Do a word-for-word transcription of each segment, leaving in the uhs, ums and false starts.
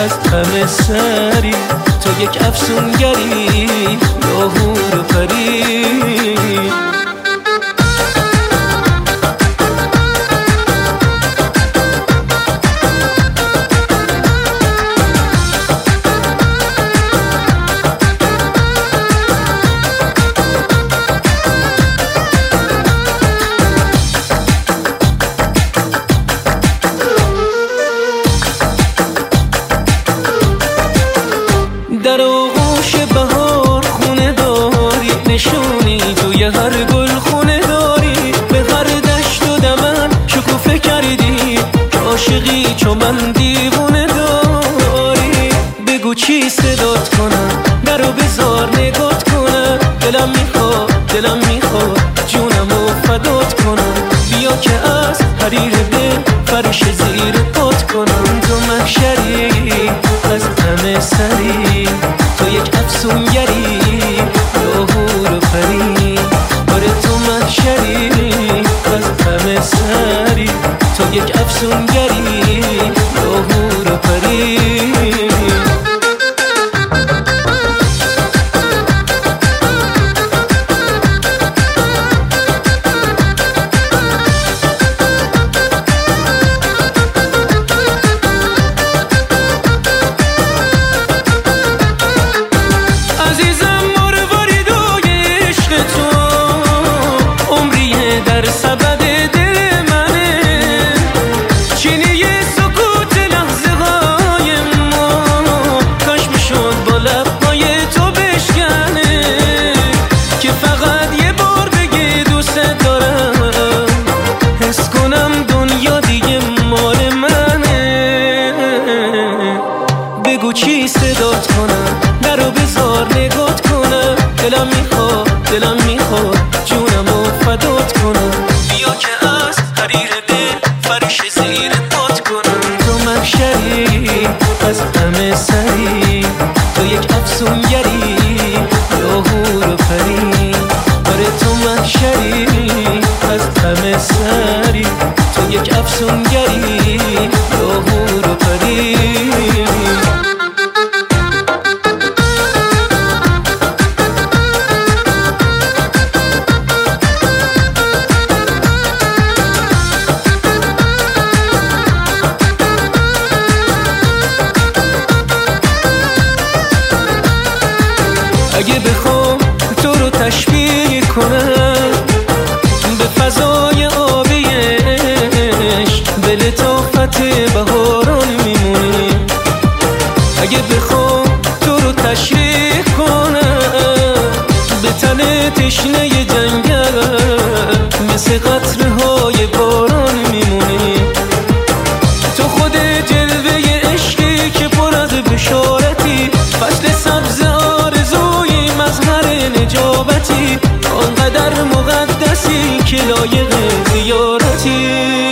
از همه سری، تو یک افسونگری یا حور و پری. در آغوش بهار خونه داری، نشونی توی هر گل خونه داری. به هر دشت و دمن شکوفه کردی که عاشقی چو من دیوونه داری. بگو چی صدات کنم، درو بذار نگات کنم. دلم میخواد دلم میخواد جونمو فدات کنم. بیا که از حریر دل فرش زیر پات کنم. تو محشری از همه سری، تو یک افسونگری یا حور و پری. آره تو محشری از همه سری، تو یک افسونگری یا حور و پری. بگو چی صدات کنم، درو بذار نگات کنم. دلم میخواد دلم میخواد جونمو فدات کنم. بیا که از حریر دل فرش زیر پات کنم. تو محشری از همه سری، تو یک افسونگری یا حور و پری. آره تو محشری از همه سری، تو یک افسونگری یا حور و پری. اگه بخوام تو رو تشبیه کنم به فضای آبی عشق، به لطافت بهاران میمونی. اگه بخوام تو رو تشریح کنم به تن تشنه جنگل، مثل قطره‌های باران میمونی. تو خود جلوه عشقی که پر از بشارتی، فصل سبز آرزوی مظهر نجابتی. آنقدر مقدسی که لایق زیارتی.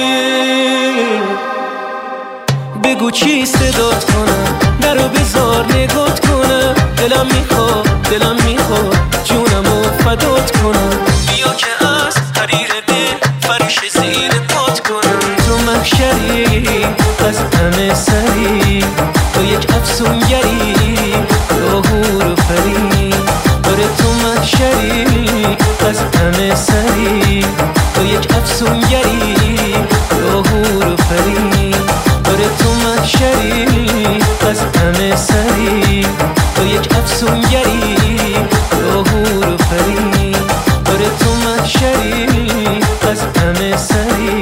بگو چی صدات کنم، درو بذار نگات کنم. دلم میخواد دلم میخواد جونمو فدات کنم. بیا که از حریر دل فرش زیر پات کنم. تو محشری از همه سری، تو یک افسونگری یا حور و پری. آره تو محشری از همه سری، تو یک افسونگری یا حور و پری. آره تو محشری از همه سری، تو یک افسونگری یا حور و پری. آره تو محشری از همه سری،